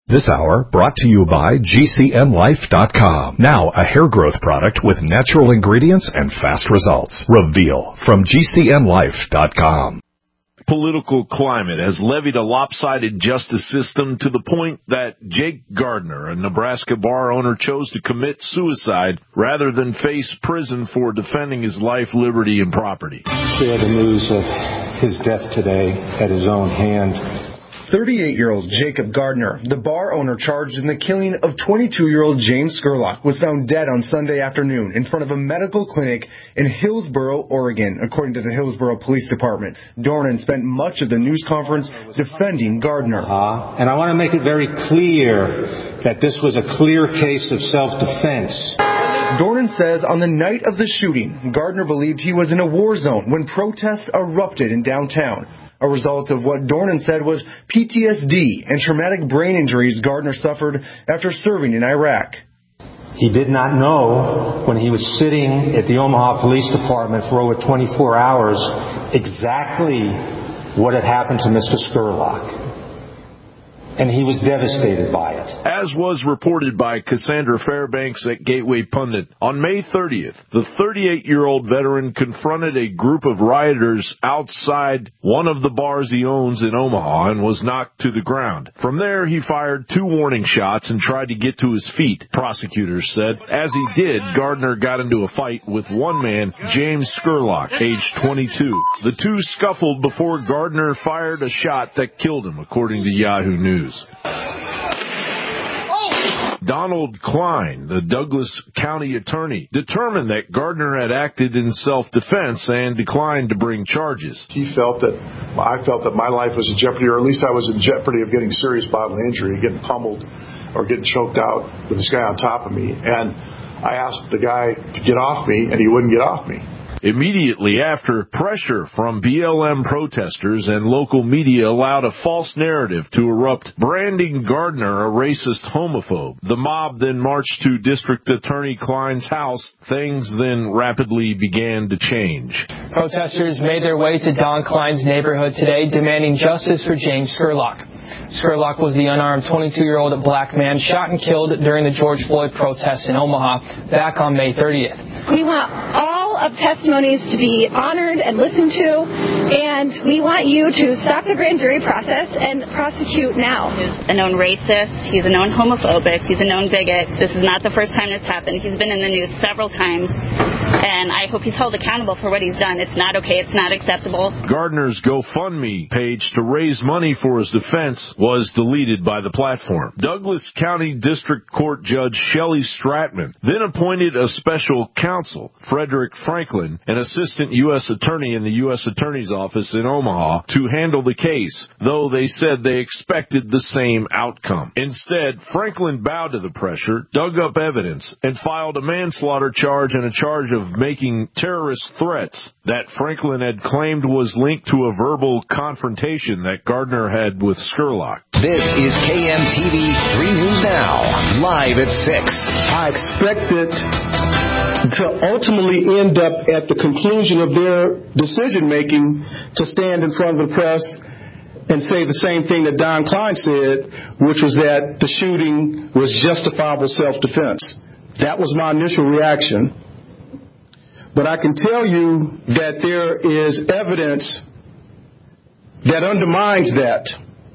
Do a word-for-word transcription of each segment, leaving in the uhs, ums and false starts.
This hour brought to you by G C N Life dot com. Now a hair growth product with natural ingredients and fast results. Reveal from G C N Life dot com. Political climate has levied a lopsided justice system to the point that Jake Gardner, a Nebraska bar owner, chose to commit suicide rather than face prison for defending his life, liberty, and property. Share the news of his death today at his own hand. thirty-eight-year-old Jacob Gardner, the bar owner charged in the killing of twenty-two-year-old James Scurlock, was found dead on Sunday afternoon in front of a medical clinic in Hillsboro, Oregon, according to the Hillsboro Police Department. Dornan spent much of the news conference defending Gardner. Uh, and I want to make it very clear that this was a clear case of self-defense. Dornan says on the night of the shooting, Gardner believed he was in a war zone when protests erupted in downtown. A result of what Dornan said was P T S D and traumatic brain injuries Gardner suffered after serving in Iraq. He did not know when he was sitting at the Omaha Police Department for over twenty-four hours exactly what had happened to Mister Scurlock. And he was devastated by it. As was reported by Cassandra Fairbanks at Gateway Pundit, on May thirtieth, the thirty-eight-year-old veteran confronted a group of rioters outside one of the bars he owns in Omaha and was knocked to the ground. From there, he fired two warning shots and tried to get to his feet, prosecutors said. As he did, Gardner got into a fight with one man, James Scurlock, age twenty-two. The two scuffled before Gardner fired a shot that killed him, according to Yahoo News. Donald Klein, the Douglas County attorney, determined that Gardner had acted in self-defense and declined to bring charges. He felt that, I felt that my life was in jeopardy, or at least I was in jeopardy of getting serious bodily injury, getting pummeled or getting choked out with this guy on top of me. And I asked the guy to get off me, and he wouldn't get off me. Immediately after, pressure from B L M protesters and local media allowed a false narrative to erupt, branding Gardner a racist homophobe. The mob then marched to District Attorney Klein's house. Things then rapidly began to change. Protesters made their way to Don Klein's neighborhood today, demanding justice for James Scurlock. Scurlock was the unarmed twenty-two-year-old black man shot and killed during the George Floyd protests in Omaha back on May thirtieth. We want all of testimonies to be honored and listened to, and we want you to stop the grand jury process and prosecute now. He's a known racist. He's a known homophobic. He's a known bigot. This is not the first time this happened. He's been in the news several times, and I hope he's held accountable for what he's done. It's not okay. It's not acceptable. Gardner's GoFundMe page to raise money for his defense was deleted by the platform. Douglas County District Court Judge Shelley Stratman then appointed a special counsel, Frederick Franklin, an assistant U S attorney in the U S Attorney's Office in Omaha, to handle the case, though they said they expected the same outcome. Instead, Franklin bowed to the pressure, dug up evidence, and filed a manslaughter charge and a charge of making terrorist threats that Franklin had claimed was linked to a verbal confrontation that Gardner had with Scurlock. This is K M T V three News Now, live at six. I expect it to ultimately end up at the conclusion of their decision-making to stand in front of the press and say the same thing that Don Klein said, which was that the shooting was justifiable self-defense. That was my initial reaction. But I can tell you that there is evidence that undermines that.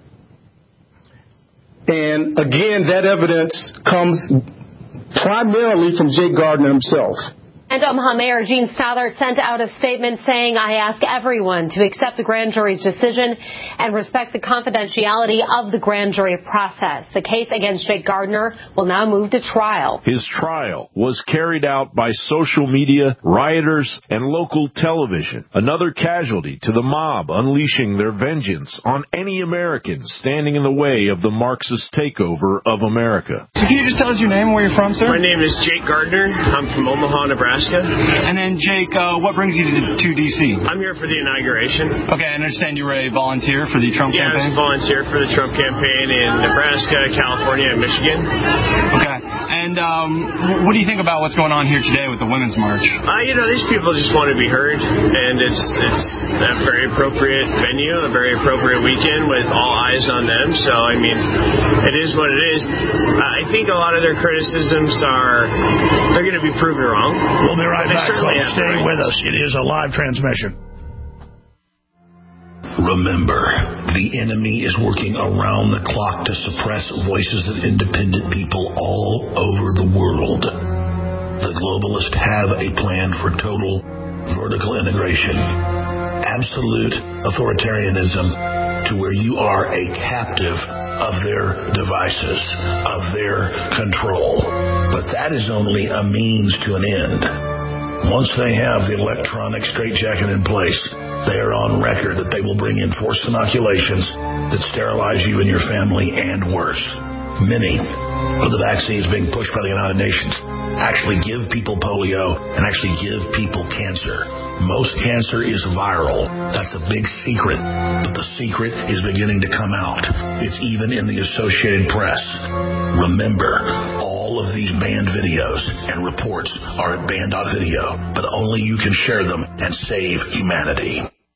And again, that evidence comes primarily from Jake Gardner himself. And Omaha Mayor Gene Stallard sent out a statement saying, I ask everyone to accept the grand jury's decision and respect the confidentiality of the grand jury process. The case against Jake Gardner will now move to trial. His trial was carried out by social media, rioters, and local television. Another casualty to the mob unleashing their vengeance on any American standing in the way of the Marxist takeover of America. So can you just tell us your name and where you're from, sir? My name is Jake Gardner. I'm from Omaha, Nebraska. And then, Jake, uh, what brings you to, to D C? I'm here for the inauguration. Okay, I understand you were a volunteer for the Trump yeah, campaign? Yeah, I was a volunteer for the Trump campaign in Nebraska, California, and Michigan. Okay. And um, what do you think about what's going on here today with the Women's March? Uh, you know, these people just want to be heard, and it's it's a very appropriate venue, a very appropriate weekend with all eyes on them. So, I mean, it is what it is. I think a lot of their criticisms are, they're going to be proven wrong. We'll be right back, folks. Stay right. with us. It is a live transmission. Remember, the enemy is working around the clock to suppress voices of independent people all over the world. The globalists have a plan for total vertical integration, absolute authoritarianism, to where you are a captive of their devices, of their control. But that is only a means to an end. Once they have the electronic straitjacket in place, they are on record that they will bring in forced inoculations that sterilize you and your family and worse. Many of the vaccines being pushed by the United Nations actually give people polio and actually give people cancer. Most cancer is viral. That's a big secret, but the secret is beginning to come out. It's even in the Associated Press. Remember, all of these banned videos and reports are at banned dot video, but only you can share them and save humanity.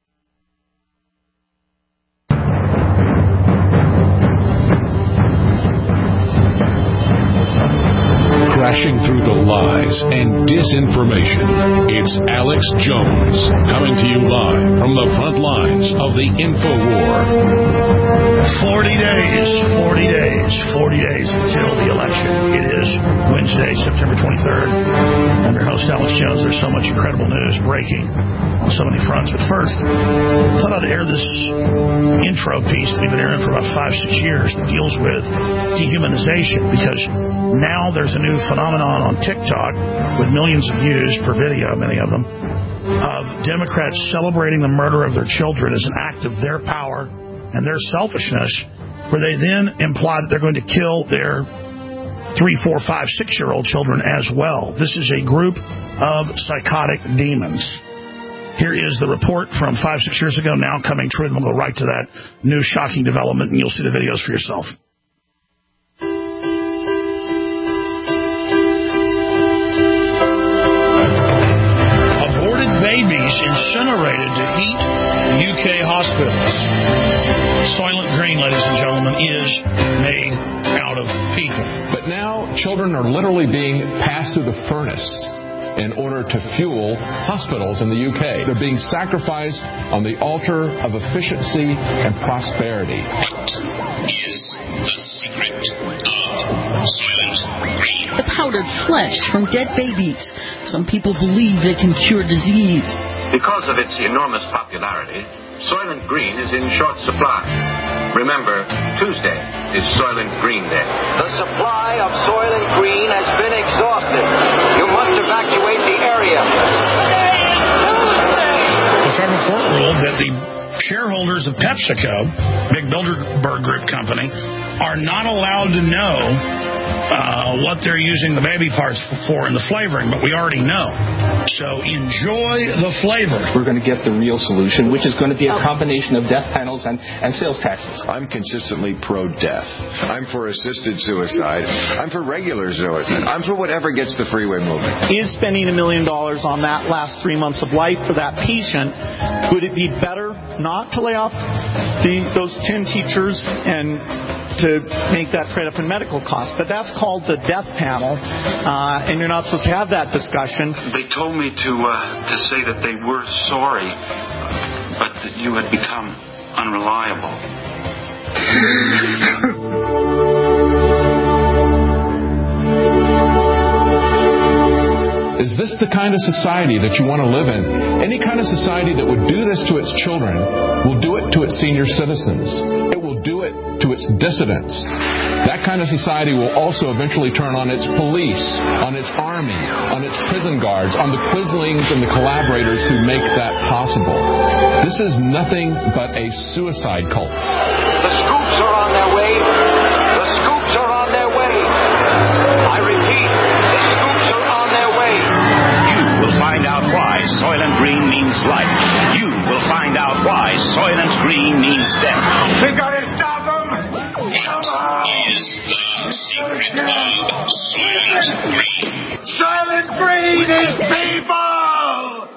Crashing through the lies and disinformation, it's Alex Jones, coming to you live from the front lines of the info war. forty days, forty days, forty days until the election. It is Wednesday, September twenty-third. I'm your host, Alex Jones. There's so much incredible news breaking on so many fronts. But first, I thought I'd air this intro piece that we've been airing for about five, six years that deals with dehumanization, because now there's a new phenomenon on TikTok with millions of views per video, many of them, of Democrats celebrating the murder of their children as an act of their power and their selfishness, where they then imply that they're going to kill their three, four, five, six-year-old children as well. This is a group of psychotic demons. Here is the report from five, six years ago, now coming true, and we'll go right to that new shocking development, and you'll see the videos for yourself. Babies incinerated to heat U K hospitals. Soylent Green, ladies and gentlemen, is made out of people. But now children are literally being passed through the furnace in order to fuel hospitals in the U K. They're being sacrificed on the altar of efficiency and prosperity. What is the secret of Soylent Green? The powdered flesh from dead babies. Some people believe they can cure disease. Because of its enormous popularity, Soylent Green is in short supply. Remember, Tuesday is Soylent Green Day. The supply of Soylent Green has been exhausted. You must evacuate the area. Today is Tuesday! The federal court ruled that the shareholders of PepsiCo, big Bilderberg Group company, are not allowed to know uh, what they're using the baby parts for in the flavoring, but we already know. So enjoy the flavor. We're going to get the real solution, which is going to be a combination of death penalties and, and sales taxes. I'm consistently pro-death. I'm for assisted suicide. I'm for regular suicide. I'm for whatever gets the freeway moving. Is spending a million dollars on that last three months of life for that patient, would it be better not to lay off the, those ten teachers and to make that trade up in medical costs? But that's called the death panel, uh, and you're not supposed to have that discussion. They told me to uh, to say that they were sorry, but that you had become unreliable. Is this the kind of society that you want to live in? Any kind of society that would do this to its children will do it to its senior citizens. It will do it to its dissidents. That kind of society will also eventually turn on its police, on its army, on its prison guards, on the quislings and the collaborators who make that possible. This is nothing but a suicide cult. The scoops are on their way. The scoops are on their way. I repeat, the scoops are on their way. You will find out why Soylent Green means life. You will find out why Soylent Green means death. We gotta stop them! What is the secret of Soylent Green. Soylent Green is people!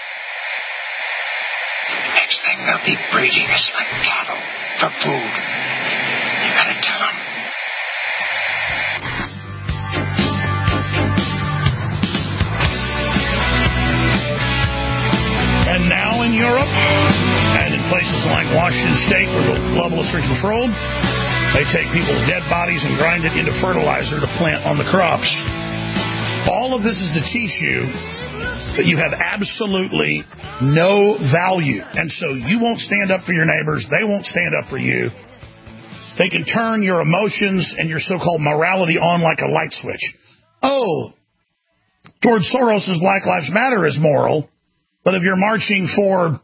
Next thing they'll be breeding us like cattle for food. You gotta tell them. And now in Europe, and in places like Washington State where the globalists are controlled, they take people's dead bodies and grind it into fertilizer to plant on the crops. All of this is to teach you that you have absolutely no value. And so you won't stand up for your neighbors. They won't stand up for you. They can turn your emotions and your so-called morality on like a light switch. Oh, George Soros' Black Lives Matter is moral. But if you're marching for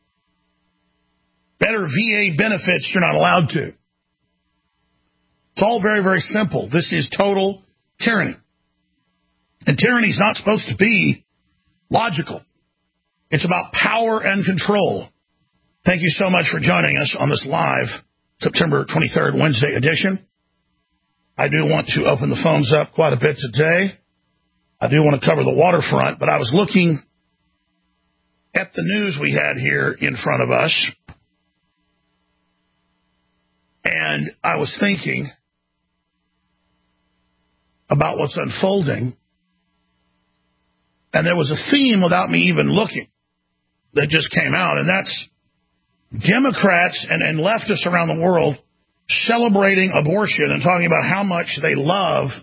better V A benefits, you're not allowed to. It's all very, very simple. This is total tyranny. And tyranny is not supposed to be logical. It's about power and control. Thank you so much for joining us on this live September twenty-third, Wednesday edition. I do want to open the phones up quite a bit today. I do want to cover the waterfront, but I was looking at the news we had here in front of us, and I was thinking about what's unfolding, and there was a theme without me even looking that just came out, and that's Democrats and, and leftists around the world celebrating abortion and talking about how much they love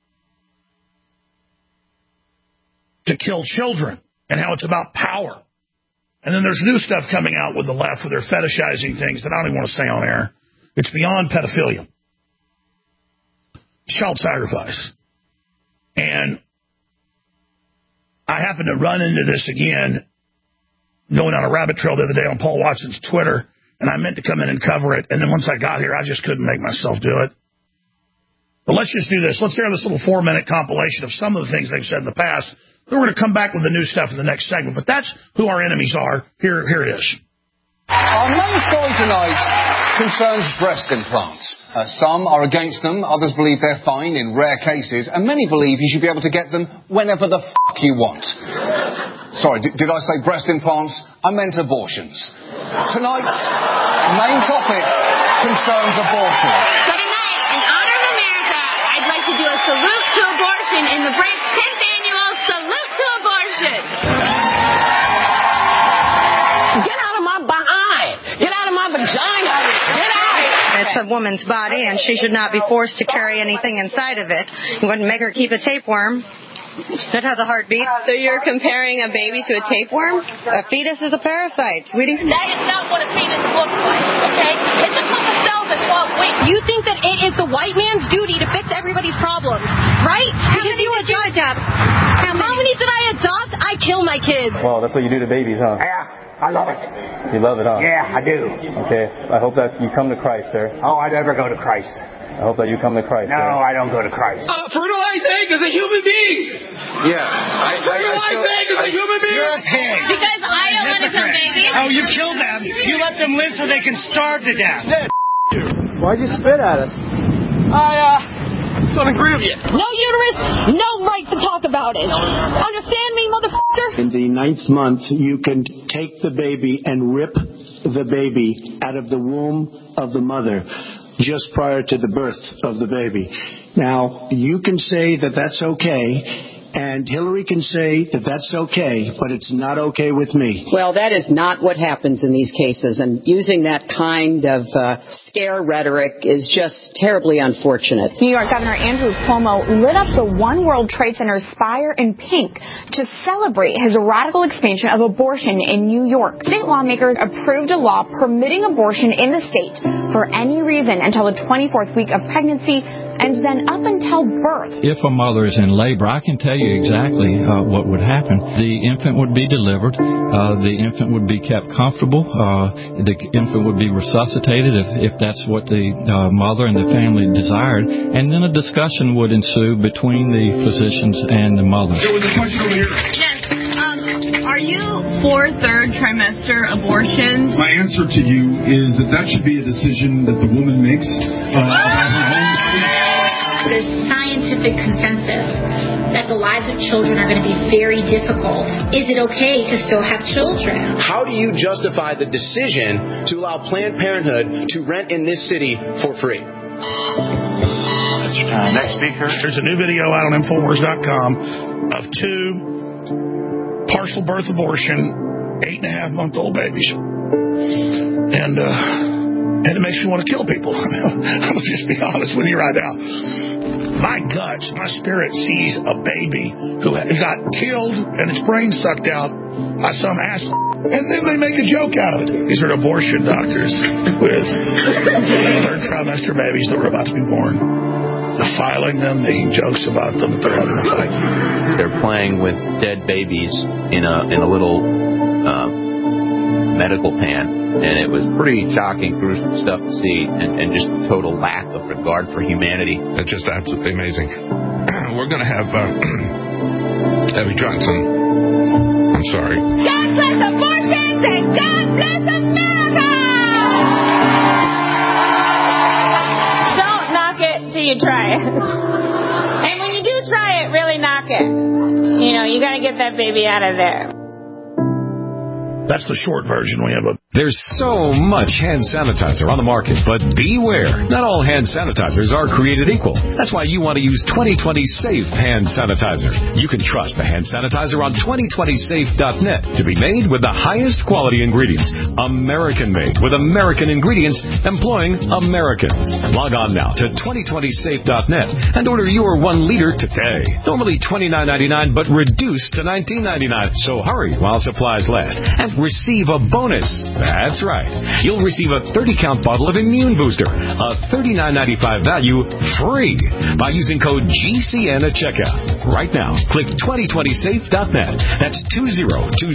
to kill children and how it's about power. And then there's new stuff coming out with the left where they're fetishizing things that I don't even want to say on air. It's beyond pedophilia. It's child sacrifice. And I happened to run into this again going on a rabbit trail the other day on Paul Watson's Twitter, and I meant to come in and cover it. And then once I got here, I just couldn't make myself do it. But let's just do this. Let's hear this little four-minute compilation of some of the things they've said in the past. Then we're going to come back with the new stuff in the next segment. But that's who our enemies are. Here, here it is. Our main story tonight concerns breast implants. Uh, some are against them, others believe they're fine in rare cases, and many believe you should be able to get them whenever the f*** you want. Sorry, did, did I say breast implants? I meant abortions. Tonight's main topic concerns abortion. So tonight, in honor of America, I'd like to do a salute to abortion in the Briggs tenth annual Salute to Abortion. Get out of my behind! Get out of my vagina! Get out! It's a woman's body, and she should not be forced to carry anything inside of it. You wouldn't make her keep a tapeworm. It has a heartbeat. So you're comparing a baby to a tapeworm? A fetus is a parasite, sweetie. That is not what a fetus looks like, okay? It's a clip of cells at twelve weeks. You think that it is the white man's duty to fix everybody's problems, right? How because many you did you adopt? How many? How many did I adopt? I kill my kids. Well, that's what you do to babies, huh? Yeah. I love it. You love it, huh? Yeah, I do. Okay. I hope that you come to Christ, sir. Oh, I never go to Christ. I hope that you come to Christ, No, sir. I don't go to Christ. Uh, fertilized egg is a human being. Yeah. I, fertilized egg is a human being. You're a pig. Because I don't want to kill babies. Oh, you kill them. You let them live so they can starve to death. Why'd you spit at us? I, uh... don't agree with you. No uterus, no right to talk about it. Understand me, motherfucker? In the ninth month, you can take the baby and rip the baby out of the womb of the mother just prior to the birth of the baby. Now, you can say that that's okay, and Hillary can say that that's okay, but it's not okay with me. Well, that is not what happens in these cases, and using that kind of uh, scare rhetoric is just terribly unfortunate. New York Governor Andrew Cuomo lit up the One World Trade Center spire in pink to celebrate his radical expansion of abortion in New York. State lawmakers approved a law permitting abortion in the state for any reason until the twenty-fourth week of pregnancy and then up until birth. If a mother is in labor, I can tell you exactly uh, what would happen. The infant would be delivered. Uh, the infant would be kept comfortable. Uh, the infant would be resuscitated if, if that's what the uh, mother and the family desired. And then a discussion would ensue between the physicians and the mother. There was a question over here. Yes. Um, are you for third trimester abortions? My answer to you is that that should be a decision that the woman makes uh, about her own body. there's scientific consensus that the lives of children are going to be very difficult. Is it okay to still have children? How do you justify the decision to allow Planned Parenthood to rent in this city for free? Uh, next speaker. There's a new video out on Infowars dot com of two partial birth abortion, eight and a half month old babies. And, uh, and it makes me want to kill people. I mean, I'm going to just be honest with you right now. My guts, my spirit sees a baby who got killed and its brain sucked out by some asshole. And then they make a joke out of it. These are abortion doctors with third trimester babies that were about to be born. Defiling them, making jokes about them, that they're having a fight. They're playing with dead babies in a in a little uh, medical pan, and it was pretty shocking, gruesome stuff to see, and, and just total lack of regard for humanity. It's just absolutely amazing. We're going to have uh, Abby Johnson. I'm sorry. God bless abortions and God bless America! Don't knock it till you try it. And when you do try it, really knock it. You know, you got to get that baby out of there. That's the short version. We have a... There's so much hand sanitizer on the market, but beware. Not all hand sanitizers are created equal. That's why you want to use twenty twenty Safe Hand Sanitizer. You can trust the hand sanitizer on twenty twenty safe dot net to be made with the highest quality ingredients. American-made with American ingredients employing Americans. Log on now to twenty twenty safe dot net and order your one liter today. Normally twenty-nine ninety-nine, but reduced to nineteen ninety-nine. So hurry while supplies last and receive a bonus. That's right. You'll receive a thirty count bottle of Immune Booster, a thirty-nine ninety-five value, free by using code G C N at checkout. Right now, click twenty twenty safe dot net. That's twenty twenty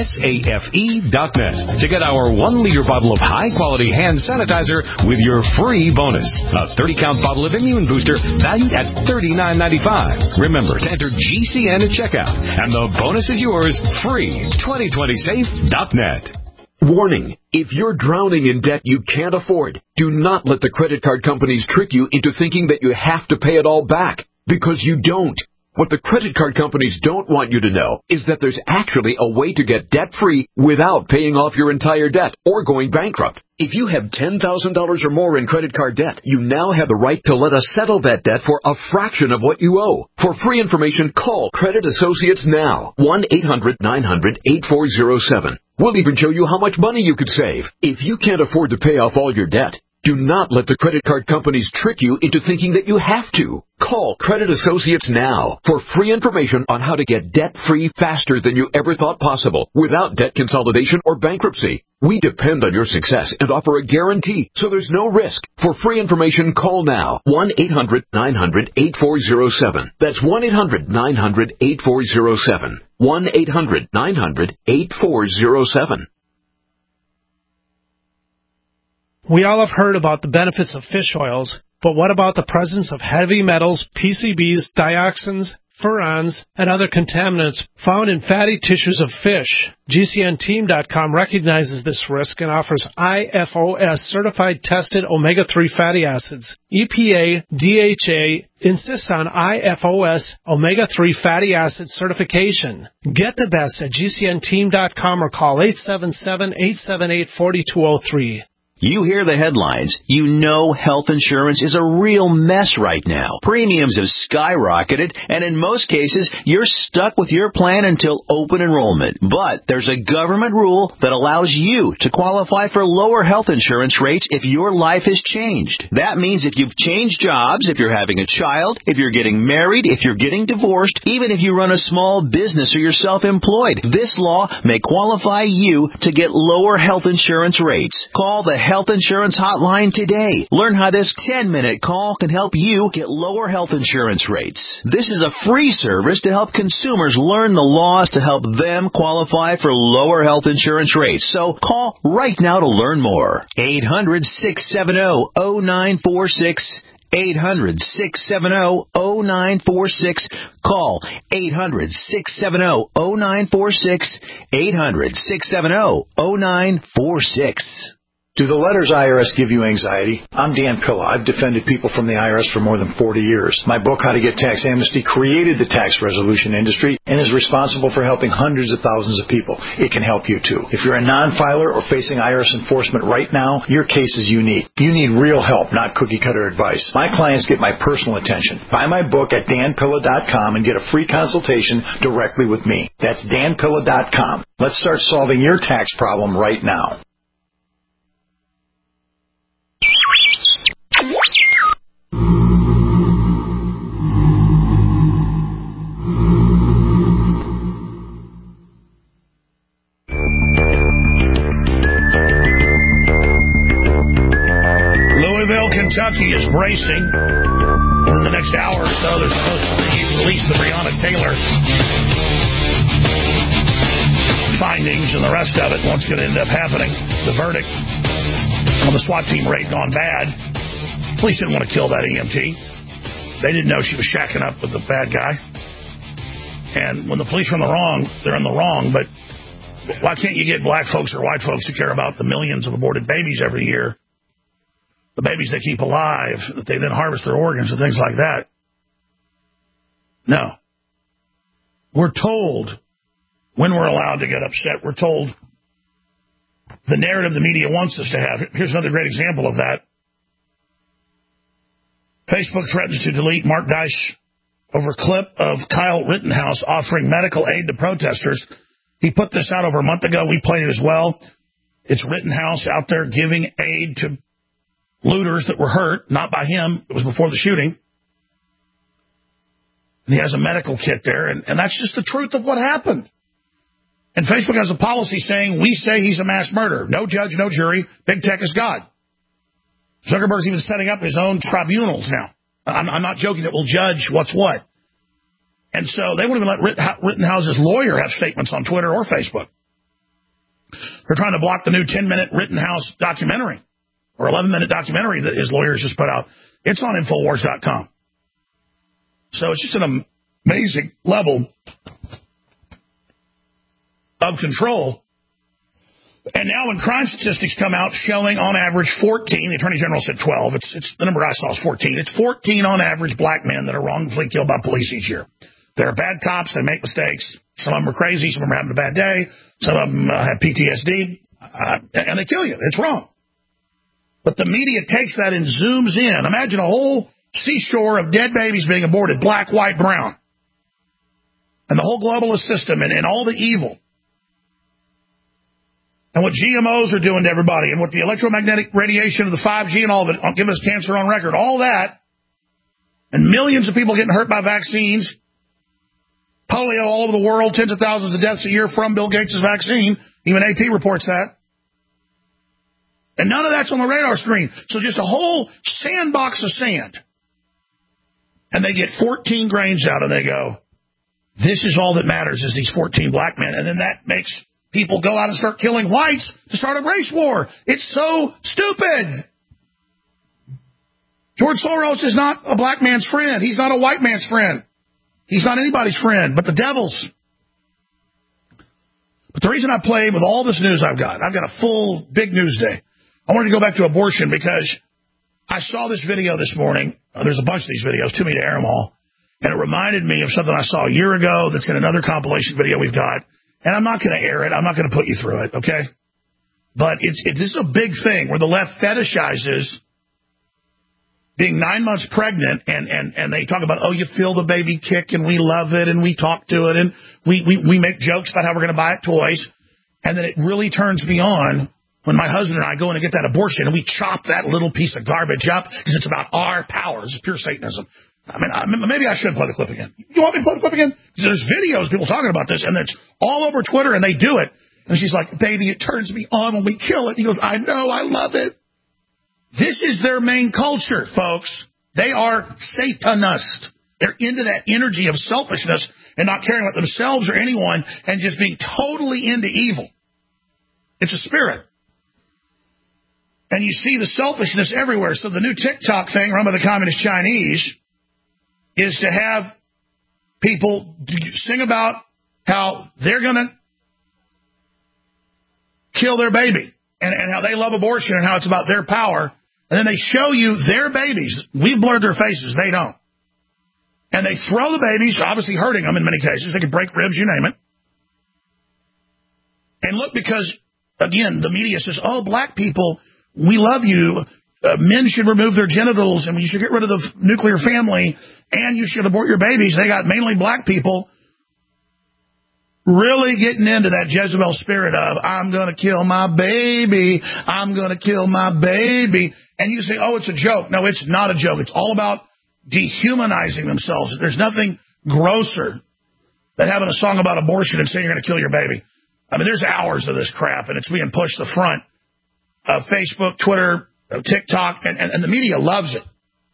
safe dot net to get our one liter bottle of high-quality hand sanitizer with your free bonus. A thirty count bottle of Immune Booster valued at thirty-nine ninety-five. Remember to enter G C N at checkout, and the bonus is yours free. twenty twenty safe dot net. Warning, if you're drowning in debt you can't afford, do not let the credit card companies trick you into thinking that you have to pay it all back, because you don't. What the credit card companies don't want you to know is that there's actually a way to get debt-free without paying off your entire debt or going bankrupt. If you have ten thousand dollars or more in credit card debt, you now have the right to let us settle that debt for a fraction of what you owe. For free information, call Credit Associates now. one eight hundred nine hundred eight four zero seven. We'll even show you how much money you could save. If you can't afford to pay off all your debt, do not let the credit card companies trick you into thinking that you have to. Call Credit Associates now for free information on how to get debt-free faster than you ever thought possible without debt consolidation or bankruptcy. We depend on your success and offer a guarantee, so there's no risk. For free information, call now. one eight hundred nine hundred eight four zero seven. That's one eight hundred nine hundred eight four zero seven. one eight hundred nine hundred eight four zero seven. We all have heard about the benefits of fish oils, but what about the presence of heavy metals, P C Bs, dioxins, furans, and other contaminants found in fatty tissues of fish? G C N team dot com recognizes this risk and offers I F O S certified tested omega three fatty acids. E P A, D H A insists on I F O S omega three fatty acid certification. Get the best at G C N team dot com or call eight seven seven, eight seven eight, four two zero three. You hear the headlines. You know health insurance is a real mess right now. Premiums have skyrocketed, and in most cases, you're stuck with your plan until open enrollment. But there's a government rule that allows you to qualify for lower health insurance rates if your life has changed. That means if you've changed jobs, if you're having a child, if you're getting married, if you're getting divorced, even if you run a small business or you're self-employed, this law may qualify you to get lower health insurance rates. Call the Health Insurance Hotline today. Learn how this ten-minute call can help you get lower health insurance rates. This is a free service to help consumers learn the laws to help them qualify for lower health insurance rates. So call right now to learn more. eight hundred, six seven zero, zero nine four six. eight hundred, six seven zero, zero nine four six. Call eight hundred, six seven zero, zero nine four six. eight hundred, six seven zero, zero nine four six. Do the letters I R S give you anxiety? I'm Dan Pilla. I've defended people from the I R S for more than forty years. My book, How to Get Tax Amnesty, created the tax resolution industry and is responsible for helping hundreds of thousands of people. It can help you, too. If you're a non-filer or facing I R S enforcement right now, your case is unique. You need real help, not cookie-cutter advice. My clients get my personal attention. Buy my book at dan pilla dot com and get a free consultation directly with me. That's dan pilla dot com. Let's start solving your tax problem right now. Louisville, Kentucky is bracing. In the next hour or so, they're supposed to release the Breonna Taylor findings, and the rest of it, what's going to end up happening. The verdict on the SWAT team raid gone bad. Police didn't want to kill that E M T. They didn't know she was shacking up with the bad guy. And when the police are in the wrong, they're in the wrong. But why can't you get black folks or white folks to care about the millions of aborted babies every year? The babies they keep alive, that they then harvest their organs and things like that. No. We're told when we're allowed to get upset. We're told the narrative the media wants us to have. Here's another great example of that. Facebook threatens to delete Mark Dice over clip of Kyle Rittenhouse offering medical aid to protesters. He put this out over a month ago. We played it as well. It's Rittenhouse out there giving aid to looters that were hurt, not by him. It was before the shooting. And he has a medical kit there, and, and that's just the truth of what happened. And Facebook has a policy saying, we say he's a mass murderer. No judge, no jury. Big tech is God. Zuckerberg's even setting up his own tribunals now. I'm, I'm not joking that we'll judge what's what. And so they won't even let Rittenhouse's lawyer have statements on Twitter or Facebook. They're trying to block the new ten-minute Rittenhouse documentary, or eleven-minute documentary that his lawyers just put out. It's on Infowars dot com. So it's just an amazing level of control. And now when crime statistics come out showing on average fourteen, the Attorney General said twelve, it's, it's the number I saw is fourteen. It's fourteen on average black men that are wrongfully killed by police each year. They're bad cops, they make mistakes. Some of them are crazy, some of them are having a bad day, some of them uh, have P T S D, uh, and they kill you. It's wrong. But the media takes that and zooms in. Imagine a whole seashore of dead babies being aborted, black, white, brown. And the whole globalist system and, and all the evil. And what G M Os are doing to everybody, and what the electromagnetic radiation of the five G and all of it, giving us cancer on record, all that, and millions of people getting hurt by vaccines, polio all over the world, tens of thousands of deaths a year from Bill Gates' vaccine, even A P reports that. And none of that's on the radar screen. So just a whole sandbox of sand. And they get fourteen grains out and they go, this is all that matters is these fourteen black men. And then that makes people go out and start killing whites to start a race war. It's so stupid. George Soros is not a black man's friend. He's not a white man's friend. He's not anybody's friend, but the devil's. But the reason I play with all this news I've got, I've got a full big news day. I wanted to go back to abortion because I saw this video this morning. Uh, there's a bunch of these videos, too many to air them all. And it reminded me of something I saw a year ago that's in another compilation video we've got. And I'm not going to air it. I'm not going to put you through it, okay? But it's, it, this is a big thing where the left fetishizes being nine months pregnant, and, and, and they talk about, oh, you feel the baby kick, and we love it, and we talk to it, and we, we, we make jokes about how we're going to buy it toys. And then it really turns me on when my husband and I go in and get that abortion, and we chop that little piece of garbage up because it's about our power. This is pure Satanism. I mean, I, maybe I should play the clip again. You want me to play the clip again? Because there's videos, people talking about this, and it's all over Twitter, and they do it. And she's like, baby, it turns me on when we kill it. He goes, I know, I love it. This is their main culture, folks. They are Satanist. They're into that energy of selfishness and not caring about themselves or anyone and just being totally into evil. It's a spirit. And you see the selfishness everywhere. So the new TikTok thing run by the Communist Chinese is to have people sing about how they're going to kill their baby. and, and how they love abortion and how it's about their power. And then they show you their babies. We've blurred their faces. They don't. And they throw the babies, obviously hurting them in many cases. They could break ribs, you name it. And look, because, again, the media says, oh, black people, we love you. Uh, men should remove their genitals, and you should get rid of the f- nuclear family, and you should abort your babies. They got mainly black people really getting into that Jezebel spirit of, I'm going to kill my baby, I'm going to kill my baby. And you say, oh, it's a joke. No, it's not a joke. It's all about dehumanizing themselves. There's nothing grosser than having a song about abortion and saying you're going to kill your baby. I mean, there's hours of this crap, and it's being pushed to the front of Facebook, Twitter, TikTok, and, and, and the media loves it.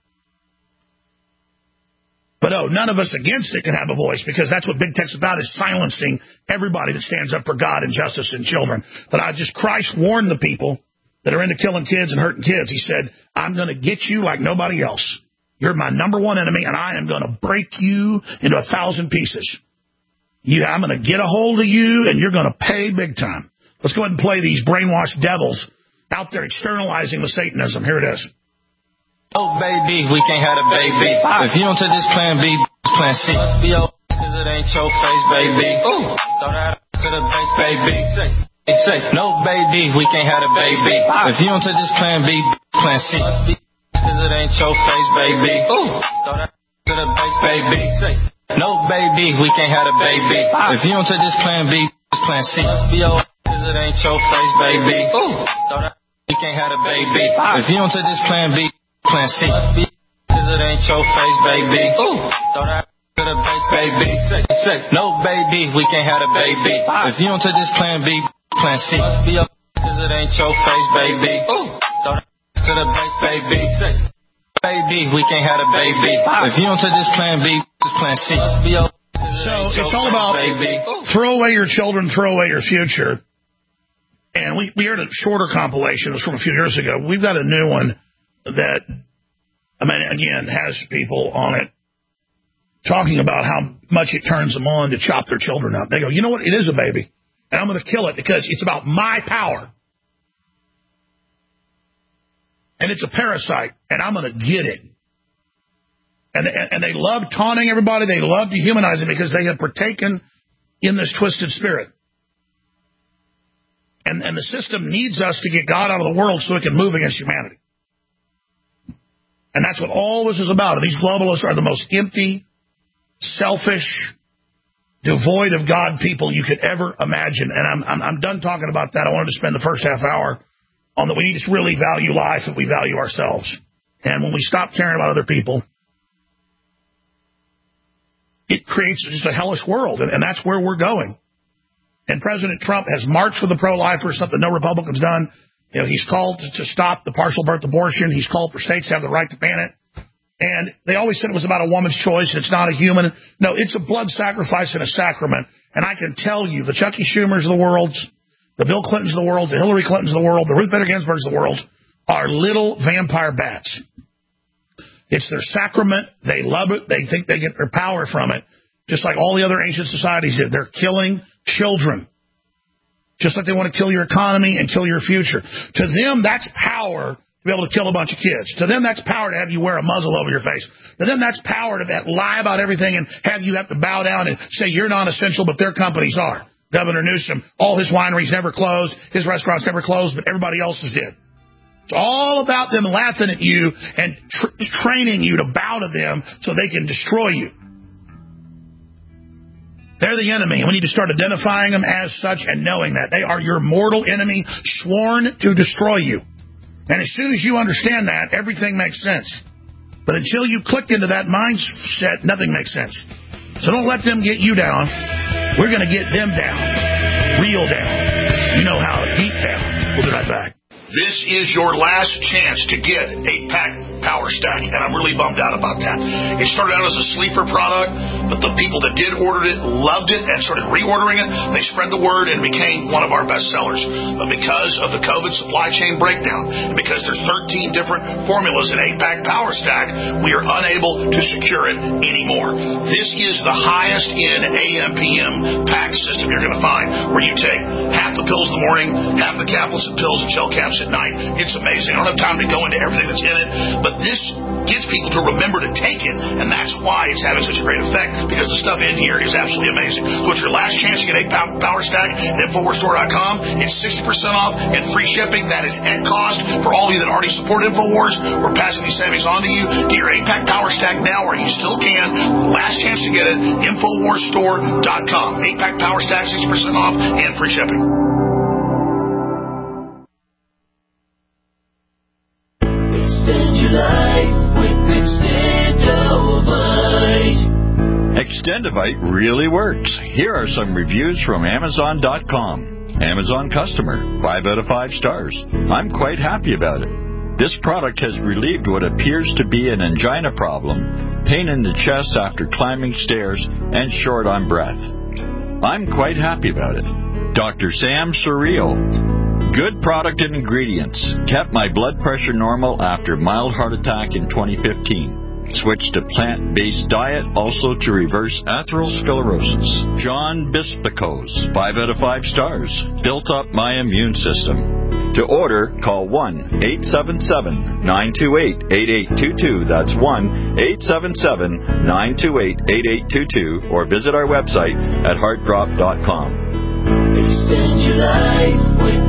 But, oh, none of us against it can have a voice, because that's what big tech's about, is silencing everybody that stands up for God and justice and children. But I just, Christ warned the people that are into killing kids and hurting kids. He said, I'm going to get you like nobody else. You're my number one enemy, and I am going to break you into a thousand pieces. You, I'm going to get a hold of you, and you're going to pay big time. Let's go ahead and play these brainwashed devils out there externalizing the Satanism. Here it is. Oh, baby, we can't have a baby. If you don't take this plan B, plan C. Be your cause it ain't your face, baby. Ooh, throw that to the base, baby. Say, say, no, baby, we can't have a baby. If you don't take this plan B, plan C. Cause it ain't your face, baby. Ooh, throw that to the base, baby. Say, no, baby, we can't have a baby. If you don't take this plan B, plan C. Be your cause it ain't your face, baby. Ooh, throw that we can't have a baby. If you don't take this plan B, plan C. Cause it ain't your face, baby. Ooh, throw that to the base, baby. Say, say, no, baby, we can't have a baby. If you don't take this plan B, plan C. Cause it ain't your face, baby. Ooh, throw that to the base, baby. Say, baby, we can't have a baby. If you don't take this plan B, this plan C. So it's all about throw away your children, throw away your future. And we, we heard a shorter compilation. It was from a few years ago. We've got a new one that, I mean, again, has people on it talking about how much it turns them on to chop their children up. They go, you know what? It is a baby, and I'm going to kill it because it's about my power. And it's a parasite, and I'm going to get it. And, and, and they love taunting everybody. They love dehumanizing because they have partaken in this twisted spirit. And, and the system needs us to get God out of the world so it can move against humanity. And that's what all this is about. These globalists are the most empty, selfish, devoid of God people you could ever imagine. And I'm, I'm, I'm done talking about that. I wanted to spend the first half hour on that we need to really value life if we value ourselves. And when we stop caring about other people, it creates just a hellish world. And, and that's where we're going. And President Trump has marched for the pro-lifers, something no Republican's done. You know, he's called to stop the partial birth abortion. He's called for states to have the right to ban it. And they always said it was about a woman's choice. It's not a human. No, it's a blood sacrifice and a sacrament. And I can tell you, the Chucky Schumers of the world, the Bill Clintons of the world, the Hillary Clintons of the world, the Ruth Bader Ginsburgs of the world are little vampire bats. It's their sacrament. They love it. They think they get their power from it. Just like all the other ancient societies did. They're killing children. Just like they want to kill your economy and kill your future. To them, that's power to be able to kill a bunch of kids. To them, that's power to have you wear a muzzle over your face. To them, that's power to lie about everything and have you have to bow down and say you're non-essential, but their companies are. Governor Newsom, all his wineries never closed, his restaurants never closed, but everybody else's did. It's all about them laughing at you and tr- training you to bow to them so they can destroy you. They're the enemy, and we need to start identifying them as such and knowing that. They are your mortal enemy, sworn to destroy you. And as soon as you understand that, everything makes sense. But until you click into that mindset, nothing makes sense. So don't let them get you down. We're going to get them down. Real down. You know how, deep down. We'll be right back. This is your last chance to get eight-pack Power Stack, and I'm really bummed out about that. It started out as a sleeper product, but the people that did order it loved it and started reordering it. They spread the word and became one of our best sellers. But because of the COVID supply chain breakdown, and because there's thirteen different formulas in eight-pack Power Stack, we are unable to secure it anymore. This is the highest in A M P M pack system you're going to find, where you take half the pills in the morning, half the capsules and pills and gel caps at night. It's amazing. I don't have time to go into everything that's in it, but this gets people to remember to take it, and that's why it's having such a great effect, because the stuff in here is absolutely amazing. So it's your last chance to get eight Power Stack at Infowars Store dot com. It's sixty percent off and free shipping. That is at cost. For all of you that already support Infowars, we're passing these savings on to you. Get your eight-pack Power Stack now, or you still can. Last chance to get it, Infowars Store dot com. eight-pack Power Stack, sixty percent off and free shipping. Extend your life with Extendovite. Extendovite really works. Here are some reviews from Amazon dot com. Amazon customer, five out of five stars. I'm quite happy about it. This product has relieved what appears to be an angina problem, pain in the chest after climbing stairs, and short on breath. I'm quite happy about it. Doctor Sam Surreal. Good product and ingredients. Kept my blood pressure normal after mild heart attack in twenty fifteen. Switched to plant-based diet, also to reverse atherosclerosis. John Bispicos, five out of five stars. Built up my immune system. To order, call one eight seven seven, nine two eight, eight eight two two. That's one eight seven seven, nine two eight, eight eight two two. Or visit our website at heart drop dot com. Extend your life with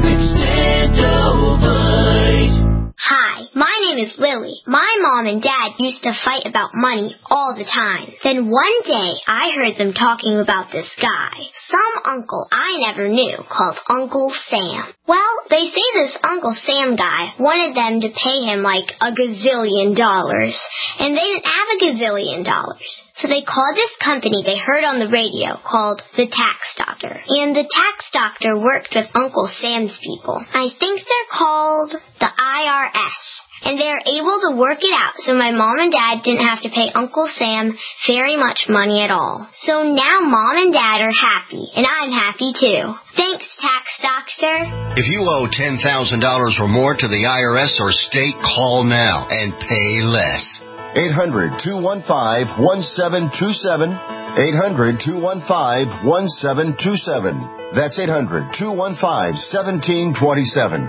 Extendovite. Hi, my name is Lily. My mom and dad used to fight about money all the time. Then one day, I heard them talking about this guy, some uncle I never knew, called Uncle Sam. Well, they say this Uncle Sam guy wanted them to pay him like a gazillion dollars, and they didn't have a gazillion dollars. So they called this company they heard on the radio called the Tax Doctor. And the Tax Doctor worked with Uncle Sam's people. I think they're called the I R S. And they're able to work it out so my mom and dad didn't have to pay Uncle Sam very much money at all. So now mom and dad are happy, and I'm happy too. Thanks, Tax Doctor. If you owe ten thousand dollars or more to the I R S or state, call now and pay less. eight hundred, two one five, one seven two seven. eight hundred, two one five, one seven two seven. That's eight hundred, two one five, one seven two seven.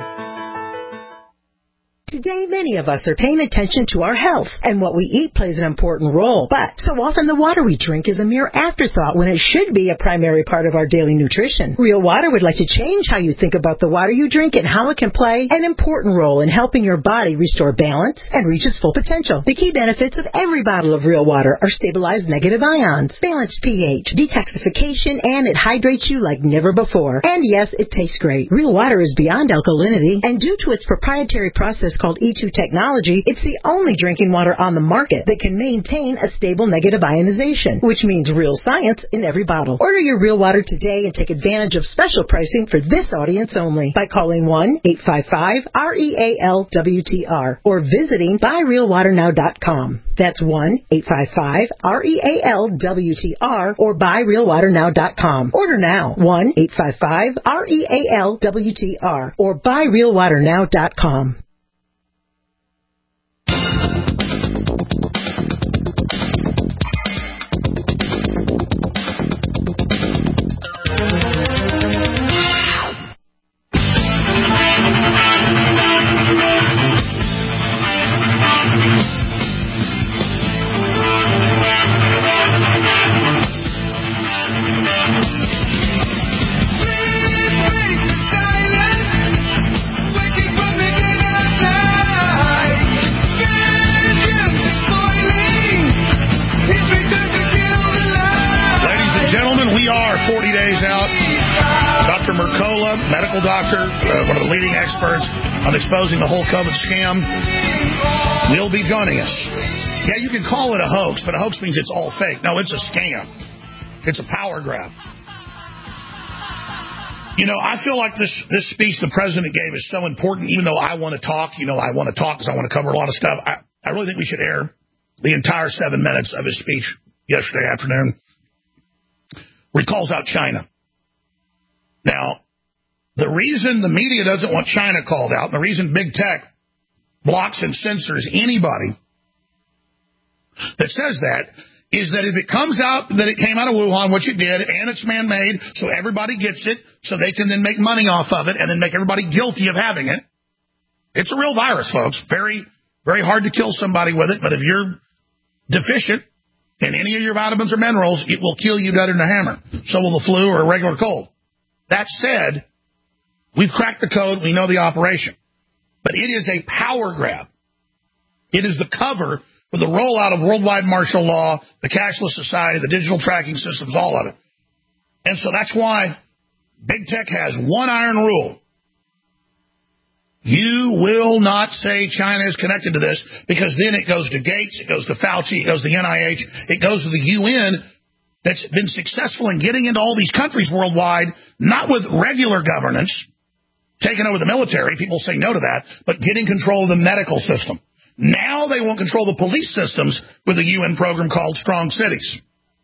Today, many of us are paying attention to our health, and what we eat plays an important role. But so often the water we drink is a mere afterthought when it should be a primary part of our daily nutrition. Real Water would like to change how you think about the water you drink and how it can play an important role in helping your body restore balance and reach its full potential. The key benefits of every bottle of Real Water are stabilized negative ions, balanced pH, detoxification, and it hydrates you like never before. And yes, it tastes great. Real Water is beyond alkalinity, and due to its proprietary process called E two technology, it's the only drinking water on the market that can maintain a stable negative ionization, which means real science in every bottle. Order your Real Water today and take advantage of special pricing for this audience only by calling one eight five five, R E A L W T R or visiting buy real water now dot com. That's one eight five five, R E A L W T R or buy real water now dot com. Order now, one eight five five, R E A L W T R or buy real water now dot com. forty days out. Doctor Mercola, medical doctor, uh, one of the leading experts on exposing the whole COVID scam, will be joining us. Yeah, you can call it a hoax, but a hoax means it's all fake. No, it's a scam. It's a power grab. You know, I feel like this, this speech the president gave is so important, even though I want to talk. You know, I want to talk because I want to cover a lot of stuff. I, I really think we should air the entire seven minutes of his speech yesterday afternoon where he calls out China. Now, the reason the media doesn't want China called out, and the reason big tech blocks and censors anybody that says that, is that if it comes out that it came out of Wuhan, which it did, and it's man-made, so everybody gets it, so they can then make money off of it and then make everybody guilty of having it. It's a real virus, folks. Very, very hard to kill somebody with it, but if you're deficient in any of your vitamins or minerals, it will kill you better than a hammer. So will the flu or a regular cold. That said, we've cracked the code. We know the operation. But it is a power grab. It is the cover for the rollout of worldwide martial law, the cashless society, the digital tracking systems, all of it. And so that's why big tech has one iron rule. You will not say China is connected to this, because then it goes to Gates, it goes to Fauci, it goes to the N I H, it goes to the U N that's been successful in getting into all these countries worldwide, not with regular governance, taking over the military, people say no to that, but getting control of the medical system. Now they won't control the police systems with a U N program called Strong Cities.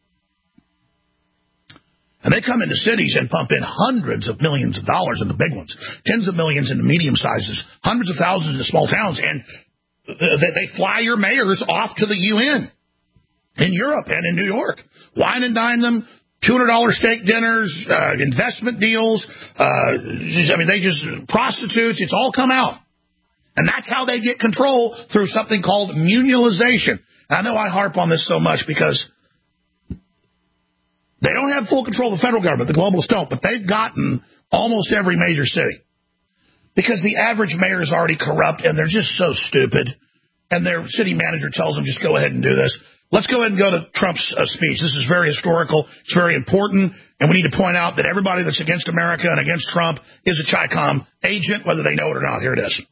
And they come into cities and pump in hundreds of millions of dollars in the big ones, tens of millions in the medium sizes, hundreds of thousands in small towns, and they fly your mayors off to the U N in Europe and in New York, wine and dine them, two hundred dollars steak dinners, uh, investment deals. Uh, I mean, they just, prostitutes, it's all come out. And that's how they get control, through something called munalization. And I know I harp on this so much because they don't have full control of the federal government. The globalists don't. But they've gotten almost every major city. Because the average mayor is already corrupt, and they're just so stupid. And their city manager tells them, just go ahead and do this. Let's go ahead and go to Trump's uh, speech. This is very historical. It's very important. And we need to point out that everybody that's against America and against Trump is a Chi-Com agent, whether they know it or not. Here it is.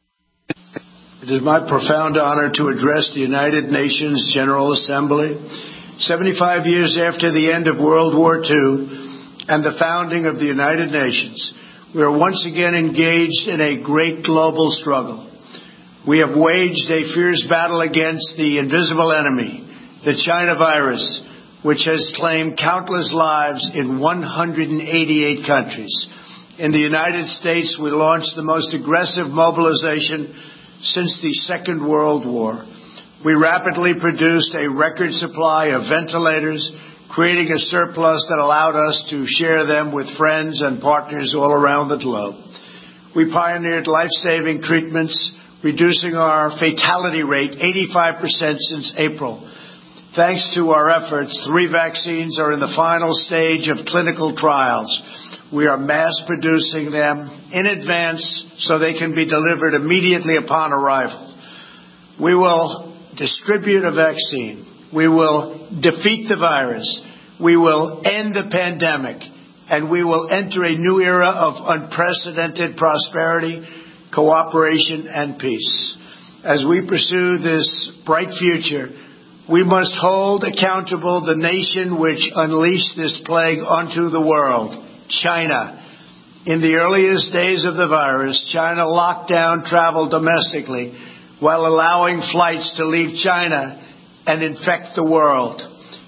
It is my profound honor to address the United Nations General Assembly, seventy-five years after the end of World War Two and the founding of the United Nations. We are once again engaged in a great global struggle. We have waged a fierce battle against the invisible enemy, the China virus, which has claimed countless lives in one hundred eighty-eight countries. In the United States, we launched the most aggressive mobilization since the Second World War. We rapidly produced a record supply of ventilators, creating a surplus that allowed us to share them with friends and partners all around the globe. We pioneered life-saving treatments, reducing our fatality rate eighty-five percent since April. Thanks to our efforts, three vaccines are in the final stage of clinical trials. We are mass producing them in advance so they can be delivered immediately upon arrival. We will distribute a vaccine. We will defeat the virus. We will end the pandemic. And we will enter a new era of unprecedented prosperity, cooperation, and peace. As we pursue this bright future, we must hold accountable the nation which unleashed this plague onto the world, China. In the earliest days of the virus, China locked down travel domestically while allowing flights to leave China and infect the world.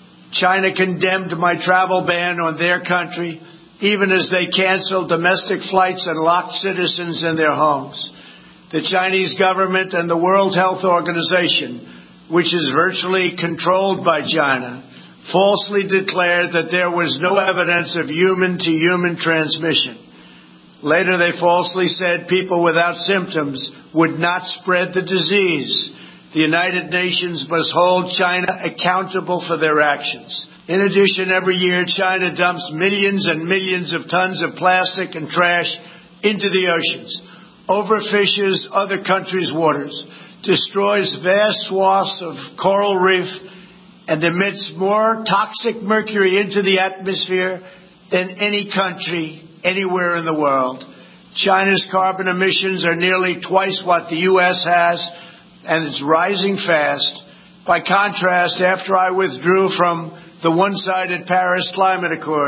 China condemned my travel ban on their country, even as they canceled domestic flights and locked citizens in their homes. The Chinese government and the World Health Organization, which is virtually controlled by China, falsely declared that there was no evidence of human-to-human transmission. Later, they falsely said people without symptoms would not spread the disease. The United Nations must hold China accountable for their actions. In addition, every year, China dumps millions and millions of tons of plastic and trash into the oceans, overfishes other countries' waters, destroys vast swaths of coral reef, and emits more toxic mercury into the atmosphere than any country anywhere in the world. China's carbon emissions are nearly twice what the U S has, and it's rising fast. By contrast, after I withdrew from the one-sided Paris Climate Accord,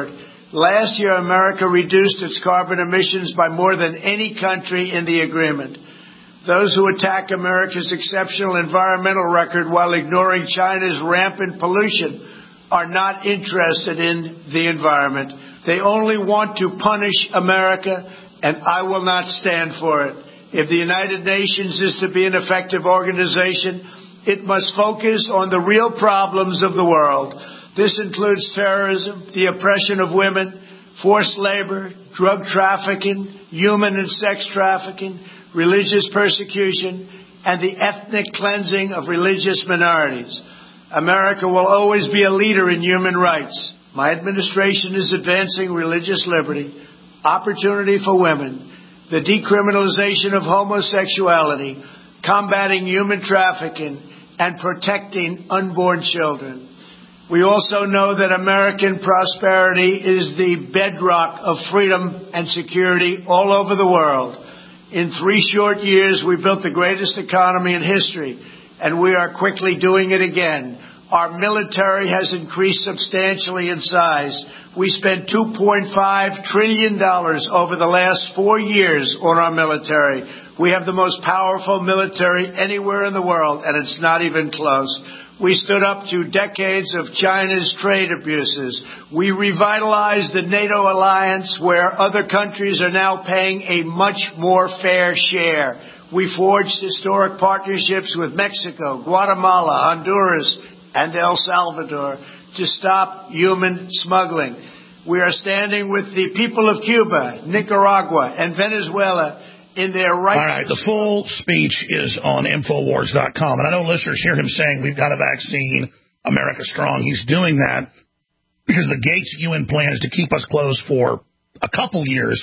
Last year, America reduced its carbon emissions by more than any country in the agreement. Those who attack America's exceptional environmental record while ignoring China's rampant pollution are not interested in the environment. They only want to punish America, and I will not stand for it. If the United Nations is to be an effective organization, it must focus on the real problems of the world. This includes terrorism, the oppression of women, forced labor, drug trafficking, human and sex trafficking, religious persecution, and the ethnic cleansing of religious minorities. America will always be a leader in human rights. My administration is advancing religious liberty, opportunity for women, the decriminalization of homosexuality, combating human trafficking, and protecting unborn children. We also know that American prosperity is the bedrock of freedom and security all over the world. In three short years, we built the greatest economy in history, and we are quickly doing it again. Our military has increased substantially in size. We spent two point five trillion dollars over the last four years on our military. We have the most powerful military anywhere in the world, and it's not even close. We stood up to decades of China's trade abuses. We revitalized the NATO alliance, where other countries are now paying a much more fair share. We forged historic partnerships with Mexico, Guatemala, Honduras, and El Salvador to stop human smuggling. We are standing with the people of Cuba, Nicaragua, and Venezuela in their right. All right, the full speech is on Infowars dot com. And I know listeners hear him saying we've got a vaccine, America Strong. He's doing that because the Gates U N plan is to keep us closed for a couple years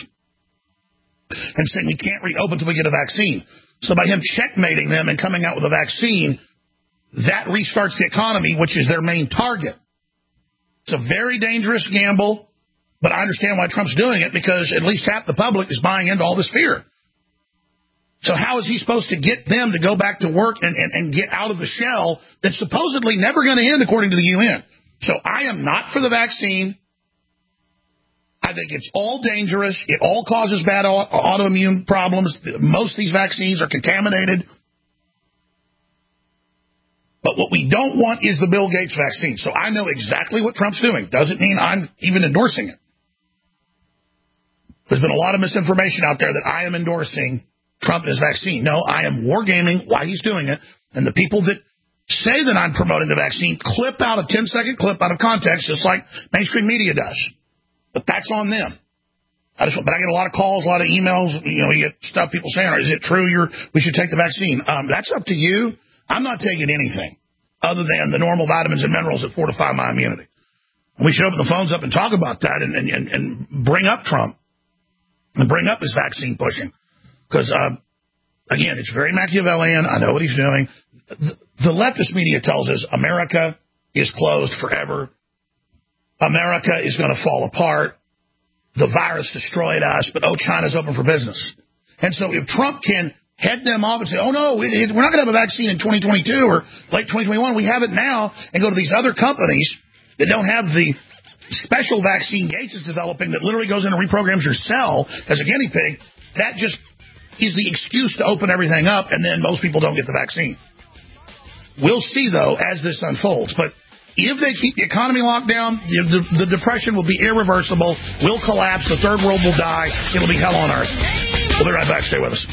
and saying we can't reopen until we get a vaccine. So by him checkmating them and coming out with a vaccine, that restarts the economy, which is their main target. It's a very dangerous gamble, but I understand why Trump's doing it, because at least half the public is buying into all this fear. So how is he supposed to get them to go back to work and, and, and get out of the shell that's supposedly never going to end, according to the U N? So I am not for the vaccine. I think it's all dangerous. It all causes bad autoimmune problems. Most of these vaccines are contaminated. But what we don't want is the Bill Gates vaccine. So I know exactly what Trump's doing. Doesn't mean I'm even endorsing it. There's been a lot of misinformation out there that I am endorsing Trump and his vaccine. No, I am wargaming why he's doing it. And the people that say that I'm promoting the vaccine clip out a ten-second clip out of context, just like mainstream media does. But that's on them. I just, but I get a lot of calls, a lot of emails. You know, you get stuff people saying, is it true you're, we should take the vaccine? Um, that's up to you. I'm not taking anything other than the normal vitamins and minerals that fortify my immunity. And we should open the phones up and talk about that and, and, and bring up Trump and bring up his vaccine pushing. Because, uh, again, it's very Machiavellian. I know what he's doing. The, the leftist media tells us America is closed forever. America is going to fall apart. The virus destroyed us, but, oh, China's open for business. And so if Trump can head them off and say, oh, no, it, it, we're not going to have a vaccine in twenty twenty-two or late twenty twenty-one. We have it now, and go to these other companies that don't have the special vaccine Gates is developing that literally goes in and reprograms your cell as a guinea pig. That just is the excuse to open everything up, and then most people don't get the vaccine. We'll see, though, as this unfolds. But if they keep the economy locked down, the, the, the depression will be irreversible. We'll collapse. The third world will die. It'll be hell on earth. We'll be right back. Stay with us.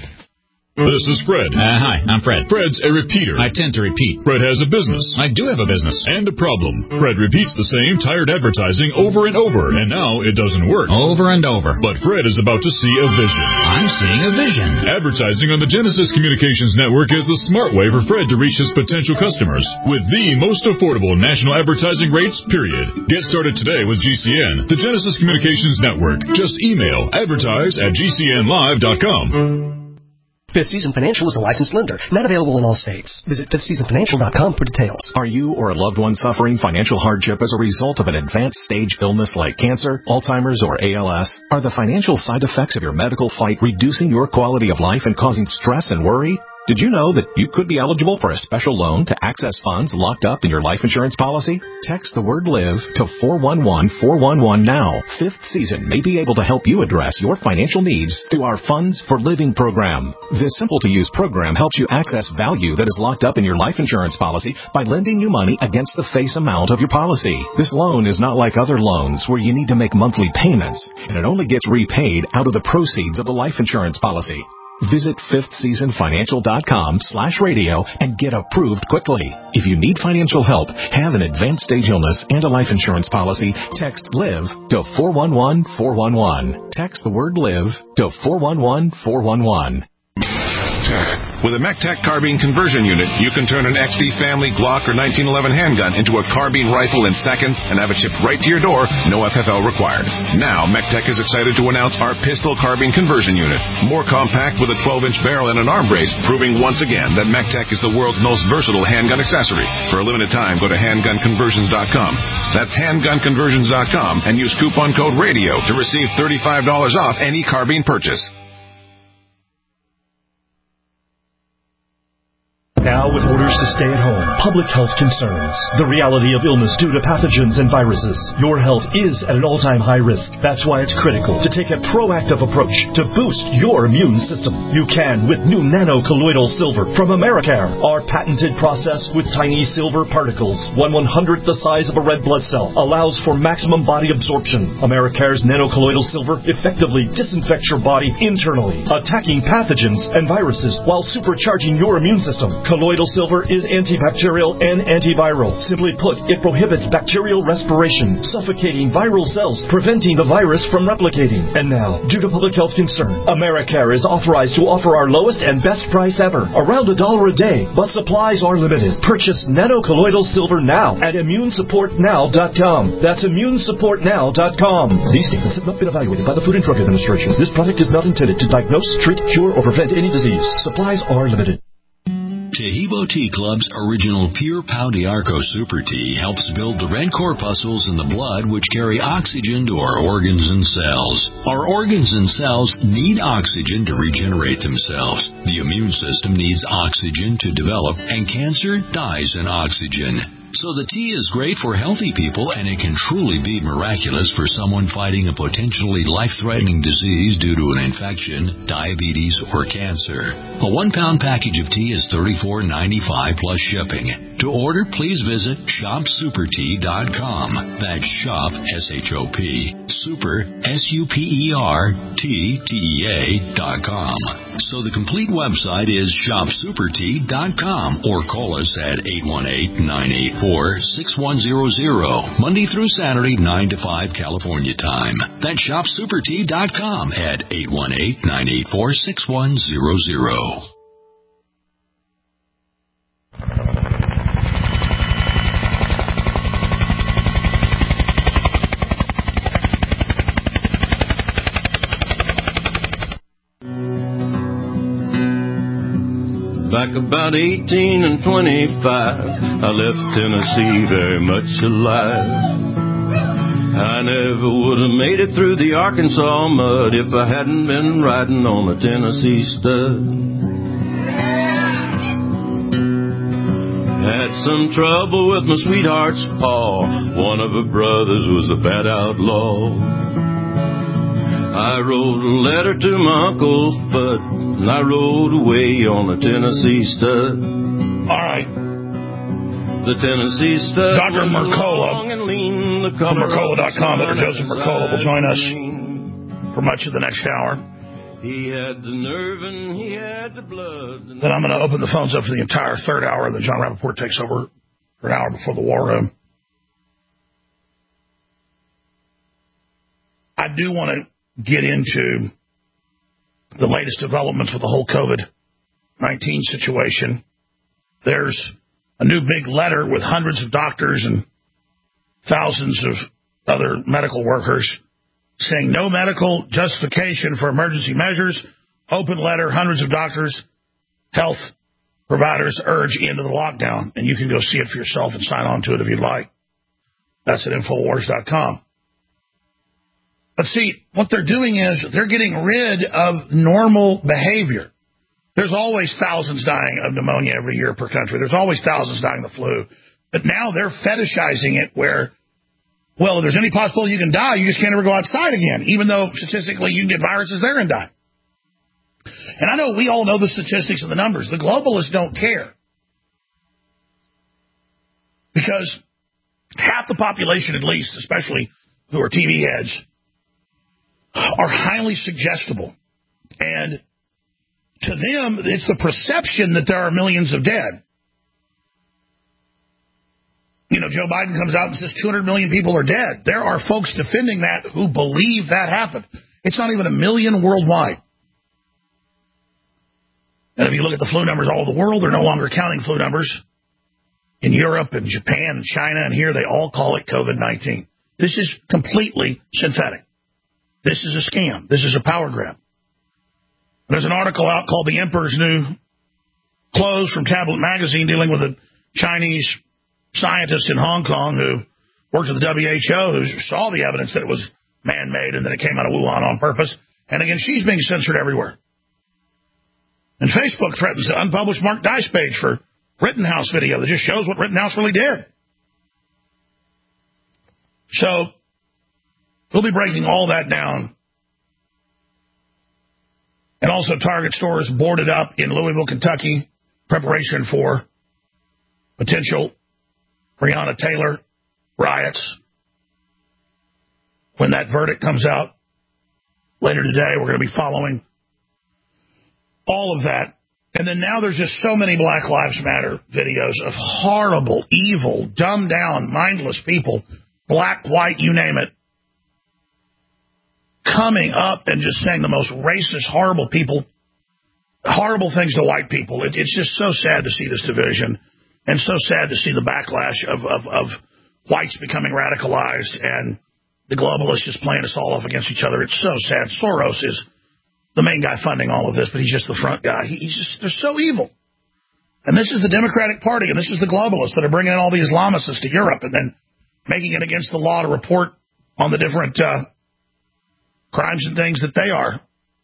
This is Fred. Uh, hi, I'm Fred. Fred's a repeater. I tend to repeat. Fred has a business. I do have a business. And a problem. Fred repeats the same tired advertising over and over, and now it doesn't work. Over and over. But Fred is about to see a vision. I'm seeing a vision. Advertising on the Genesis Communications Network is the smart way for Fred to reach his potential customers with the most affordable national advertising rates, period. Get started today with G C N, the Genesis Communications Network. Just email advertise at G C N live dot com. Fifth Season Financial is a licensed lender, not available in all states. Visit fifth season financial dot com for details. Are you or a loved one suffering financial hardship as a result of an advanced stage illness like cancer, Alzheimer's, or A L S? Are the financial side effects of your medical fight reducing your quality of life and causing stress and worry? Did you know that you could be eligible for a special loan to access funds locked up in your life insurance policy? Text the word LIVE to four one one four one one now. Fifth Season may be able to help you address your financial needs through our Funds for Living program. This simple-to-use program helps you access value that is locked up in your life insurance policy by lending you money against the face amount of your policy. This loan is not like other loans where you need to make monthly payments, and it only gets repaid out of the proceeds of the life insurance policy. Visit fifth season financial dot com slash radio and get approved quickly. If you need financial help, have an advanced stage illness and a life insurance policy, text LIVE to four one one four one one. Text the word LIVE to four one one four one one. With a MECTEC carbine conversion unit, you can turn an X D family Glock or nineteen eleven handgun into a carbine rifle in seconds and have it shipped right to your door, no F F L required. Now, MECTEC is excited to announce our pistol carbine conversion unit. More compact with a twelve inch barrel and an arm brace, proving once again that MECTEC is the world's most versatile handgun accessory. For a limited time, go to handgun conversions dot com. That's handgun conversions dot com and use coupon code RADIO to receive thirty-five dollars off any carbine purchase. Now, with orders to stay at home, public health concerns, the reality of illness due to pathogens and viruses, your health is at an all-time high risk. That's why it's critical to take a proactive approach to boost your immune system. You can with new nano-colloidal silver from Americare. Our patented process with tiny silver particles, one one hundredth the size of a red blood cell, allows for maximum body absorption. Americare's nano-colloidal silver effectively disinfects your body internally, attacking pathogens and viruses while supercharging your immune system. Colloidal silver is antibacterial and antiviral. Simply put, it prohibits bacterial respiration, suffocating viral cells, preventing the virus from replicating. And now, due to public health concern, Americare is authorized to offer our lowest and best price ever, around a dollar a day, but supplies are limited. Purchase nano-colloidal silver now at immune support now dot com. That's immune support now dot com. These statements have not been evaluated by the Food and Drug Administration. This product is not intended to diagnose, treat, cure, or prevent any disease. Supplies are limited. Taheebo Tea Club's original Pure Pau D'Arco Super Tea helps build the red corpuscles in the blood which carry oxygen to our organs and cells. Our organs and cells need oxygen to regenerate themselves. The immune system needs oxygen to develop, and cancer dies in oxygen. So the tea is great for healthy people, and it can truly be miraculous for someone fighting a potentially life-threatening disease due to an infection, diabetes, or cancer. A one-pound package of tea is thirty-four ninety-five plus shipping. To order, please visit shop super tea dot com. That's shop, S H O P, super, S U P E R, T, T E A dot com. So the complete website is shop super tea dot com, or call us at eight one eight, nine eight four, six one zero zero, Monday through Saturday, nine to five California time. That's shop super tea dot com at eight one eight, nine eight four, six one zero zero. Back about eighteen and twenty-five, I left Tennessee very much alive. I never would have made it through the Arkansas mud if I hadn't been riding on a Tennessee stud. Had some trouble with my sweetheart's paw. One of her brothers was a bad outlaw. I wrote a letter to my Uncle Fudd, and I rode away on a Tennessee stud. All right. The Tennessee stud. Doctor Mercola from Mercola dot com. Doctor Joseph Mercola will join us for much of the next hour. He had the nerve and he had the blood. Then I'm going to open the phones up for the entire third hour that John Rappaport takes over for an hour before the War Room. I do want to get into the latest developments with the whole COVID nineteen situation. There's a new big letter with hundreds of doctors and thousands of other medical workers saying no medical justification for emergency measures. Open letter, hundreds of doctors, health providers urge into the lockdown. And you can go see it for yourself and sign on to it if you'd like. That's at Infowars dot com. But see, what they're doing is they're getting rid of normal behavior. There's always thousands dying of pneumonia every year per country. There's always thousands dying of the flu. But now they're fetishizing it where, well, if there's any possibility you can die, you just can't ever go outside again, even though statistically you can get viruses there and die. And I know we all know the statistics and the numbers. The globalists don't care. Because half the population, at least, especially who are T V heads, are highly suggestible. And to them, it's the perception that there are millions of dead. You know, Joe Biden comes out and says two hundred million people are dead. There are folks defending that who believe that happened. It's not even a million worldwide. And if you look at the flu numbers all over the world, they're no longer counting flu numbers. In Europe and Japan and China and here, they all call it COVID nineteen. This is completely synthetic. This is a scam. This is a power grab. There's an article out called The Emperor's New Clothes from Tablet Magazine dealing with a Chinese scientist in Hong Kong who worked at the W H O who saw the evidence that it was man-made and that it came out of Wuhan on purpose. And again, she's being censored everywhere. And Facebook threatens to unpublish Mark Dice page for Rittenhouse video that just shows what Rittenhouse really did. So we'll be breaking all that down. And also Target stores boarded up in Louisville, Kentucky, preparation for potential Breonna Taylor riots. When that verdict comes out later today, we're going to be following all of that. And then now there's just so many Black Lives Matter videos of horrible, evil, dumbed down, mindless people, black, white, you name it, coming up and just saying the most racist, horrible people, horrible things to white people. It, it's just so sad to see this division and so sad to see the backlash of, of, of whites becoming radicalized and the globalists just playing us all off against each other. It's so sad. Soros is the main guy funding all of this, but he's just the front guy. He, he's just, they're so evil. And this is the Democratic Party, and this is the globalists that are bringing in all the Islamists to Europe and then making it against the law to report on the different uh, crimes and things that they are.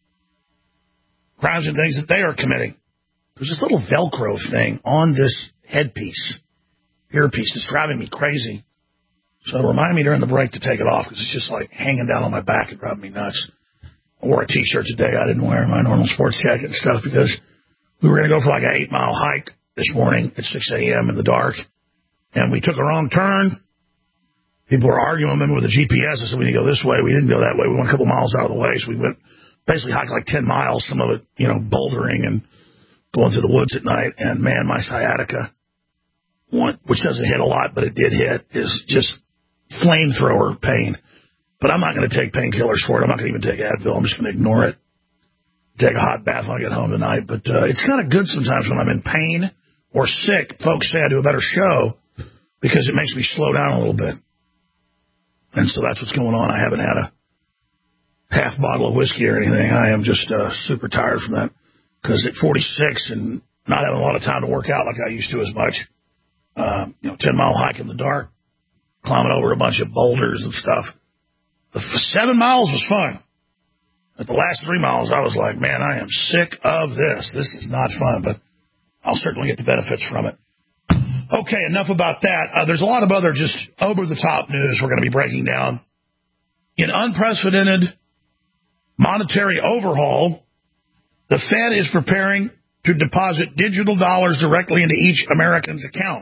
Crimes and things that they are committing. There's this little Velcro thing on this headpiece, earpiece, that's driving me crazy. So remind me during the break to take it off because it's just like hanging down on my back and driving me nuts. I wore a T-shirt today. I didn't wear my normal sports jacket and stuff because we were going to go for like an eight-mile hike this morning at six a.m. in the dark. And we took a wrong turn. People were arguing with the G P S. I said, we need to go this way. We didn't go that way. We went a couple miles out of the way. So we went basically hiked like ten miles, some of it, you know, bouldering and going through the woods at night. And, man, my sciatica, one, which doesn't hit a lot, but it did hit, is just flamethrower pain. But I'm not going to take painkillers for it. I'm not going to even take Advil. I'm just going to ignore it. Take a hot bath when I get home tonight. But uh, it's kind of good sometimes when I'm in pain or sick. Folks say I do a better show because it makes me slow down a little bit. And so that's what's going on. I haven't had a half bottle of whiskey or anything. I am just uh, super tired from that because at forty-six and not having a lot of time to work out like I used to as much, uh, you know, ten-mile hike in the dark, climbing over a bunch of boulders and stuff. The seven miles was fun. At the last three miles, I was like, man, I am sick of this. This is not fun, but I'll certainly get the benefits from it. Okay, enough about that. Uh, there's a lot of other just over-the-top news we're going to be breaking down. In unprecedented monetary overhaul, the Fed is preparing to deposit digital dollars directly into each American's account.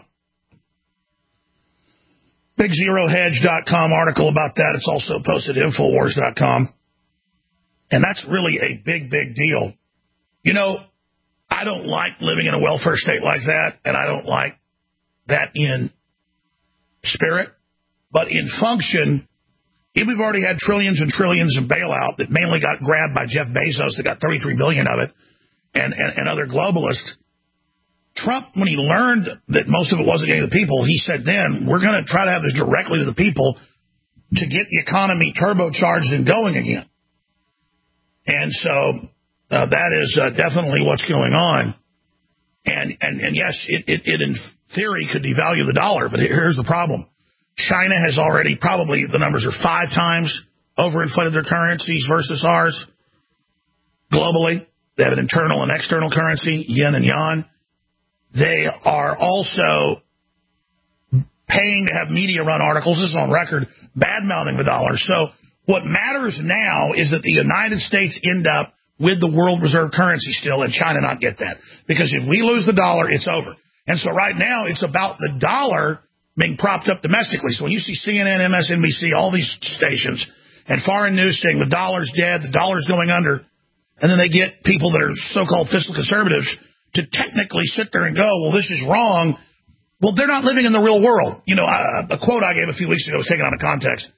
big zero hedge dot com article about that. It's also posted at infowars dot com. And that's really a big, big deal. You know, I don't like living in a welfare state like that, and I don't like that in spirit. But in function, if we've already had trillions and trillions of bailout that mainly got grabbed by Jeff Bezos that got thirty-three billion dollars of it, and, and, and other globalists, Trump, when he learned that most of it wasn't getting to the people, he said then, we're going to try to have this directly to the people to get the economy turbocharged and going again. And so uh, that is uh, definitely what's going on. And, and, and yes, it, it, it in theory could devalue the dollar, but here's the problem. China has already probably, the numbers are five times overinflated their currencies versus ours globally. They have an internal and external currency, yin and yang. They are also paying to have media run articles, this is on record, bad-mouthing the dollar. So what matters now is that the United States end up with the world reserve currency still, and China not get that. Because if we lose the dollar, it's over. And so right now, it's about the dollar being propped up domestically. So when you see C N N, M S N B C, all these stations, and foreign news saying the dollar's dead, the dollar's going under, and then they get people that are so-called fiscal conservatives to technically sit there and go, well, this is wrong. Well, they're not living in the real world. You know, a, a quote I gave a few weeks ago was taken out of context.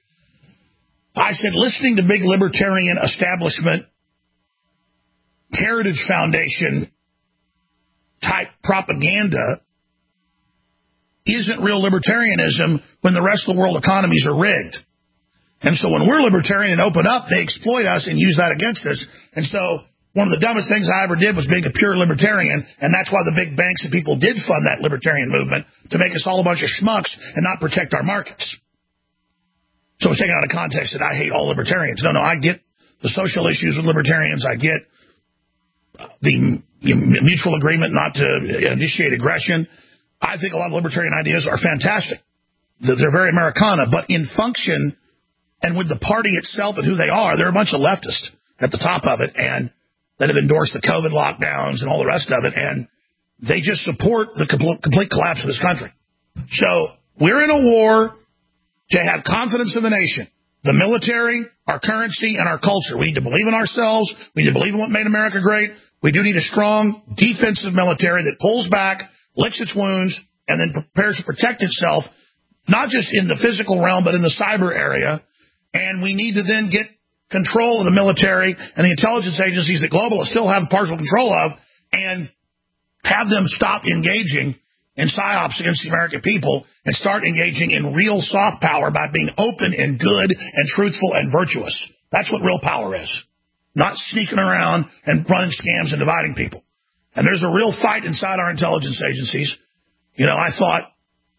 I said, listening to big libertarian establishment, Heritage Foundation type propaganda isn't real libertarianism when the rest of the world economies are rigged. And so when we're libertarian and open up, they exploit us and use that against us. And so one of the dumbest things I ever did was being a pure libertarian, and that's why the big banks and people did fund that libertarian movement, to make us all a bunch of schmucks and not protect our markets. So it's taken out of context that I hate all libertarians. No, no, I get the social issues with libertarians. I get the mutual agreement not to initiate aggression. I think a lot of libertarian ideas are fantastic. They're very Americana, but in function and with the party itself and who they are, they're a bunch of leftists at the top of it, and that have endorsed the COVID lockdowns and all the rest of it, and they just support the complete collapse of this country. So we're in a war to have confidence in the nation, the military, our currency, and our culture. We need to believe in ourselves. We need to believe in what made America great. We do need a strong defensive military that pulls back, licks its wounds, and then prepares to protect itself, not just in the physical realm, but in the cyber area. And we need to then get control of the military and the intelligence agencies that globalists still have partial control of, and have them stop engaging in psyops against the American people and start engaging in real soft power by being open and good and truthful and virtuous. That's what real power is. Not sneaking around and running scams and dividing people. And there's a real fight inside our intelligence agencies. You know, I thought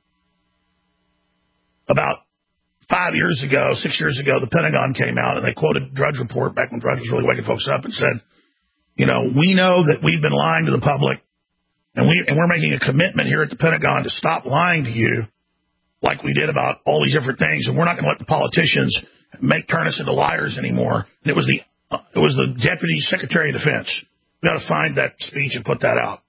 about five years ago, six years ago, the Pentagon came out and they quoted Drudge Report back when Drudge was really waking folks up and said, you know, we know that we've been lying to the public, and, we, and we're making a commitment here at the Pentagon to stop lying to you like we did about all these different things, and we're not going to let the politicians make turn us into liars anymore. And it was the uh, it was the Deputy Secretary of Defense. We got to find that speech and put that out.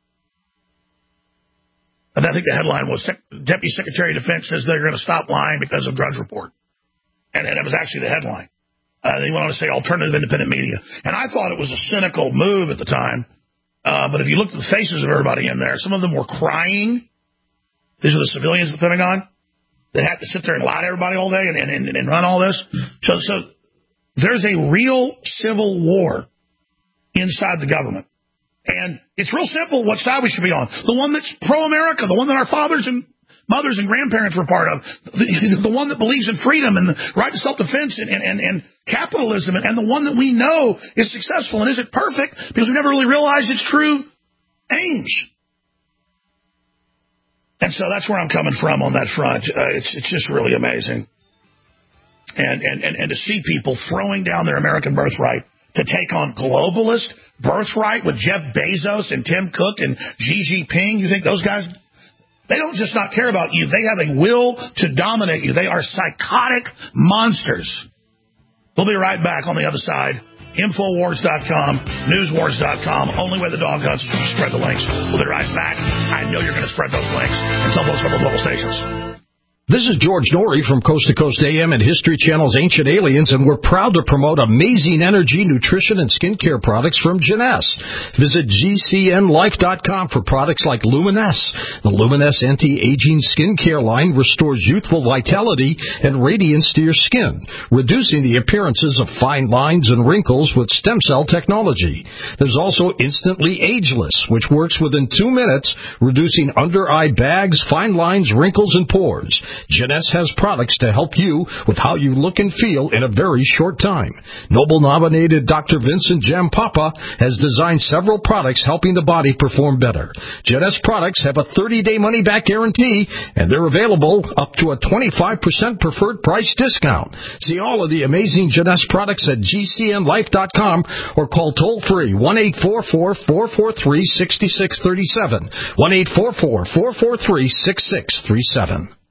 And I think the headline was Sec- Deputy Secretary of Defense says they're going to stop lying because of Drudge Report. And, and it was actually the headline. Uh, they went on to say alternative independent media. And I thought it was a cynical move at the time. Uh, but if you look at the faces of everybody in there, some of them were crying. These are the civilians at the Pentagon. They had to sit there and lie to everybody all day and, and, and run all this. So, so there's a real civil war inside the government. And it's real simple what side we should be on. The one that's pro-America, the one that our fathers and mothers and grandparents were part of, the, the one that believes in freedom and the right to self-defense and, and, and capitalism, and the one that we know is successful and isn't perfect because we never really realized its true aims. And so that's where I'm coming from on that front. Uh, it's it's just really amazing. And, and, and, and to see people throwing down their American birthright to take on globalist birthright with Jeff Bezos and Tim Cook and Xi Jinping. You think those guys, they don't just not care about you. They have a will to dominate you. They are psychotic monsters. We'll be right back on the other side. Infowars dot com, Newswars dot com. Only way the dog hunts is if you spread the links. We'll be right back. I know you're going to spread those links and tell folks about the local stations. This is George Norrie from Coast to Coast A M and History Channel's Ancient Aliens, and we're proud to promote amazing energy, nutrition, and skincare products from Jeunesse. Visit G C N life dot com for products like Luminesse. The Luminesse anti-aging skincare line restores youthful vitality and radiance to your skin, reducing the appearances of fine lines and wrinkles with stem cell technology. There's also Instantly Ageless, which works within two minutes, reducing under-eye bags, fine lines, wrinkles, and pores. Jeunesse has products to help you with how you look and feel in a very short time. Nobel-nominated Doctor Vincent Jampapa has designed several products helping the body perform better. Jeunesse products have a thirty-day money-back guarantee, and they're available up to a twenty-five percent preferred price discount. See all of the amazing Jeunesse products at G C N life dot com or call toll-free one eight four four, four four three, six six three seven, one eight four four, four four three, six six three seven.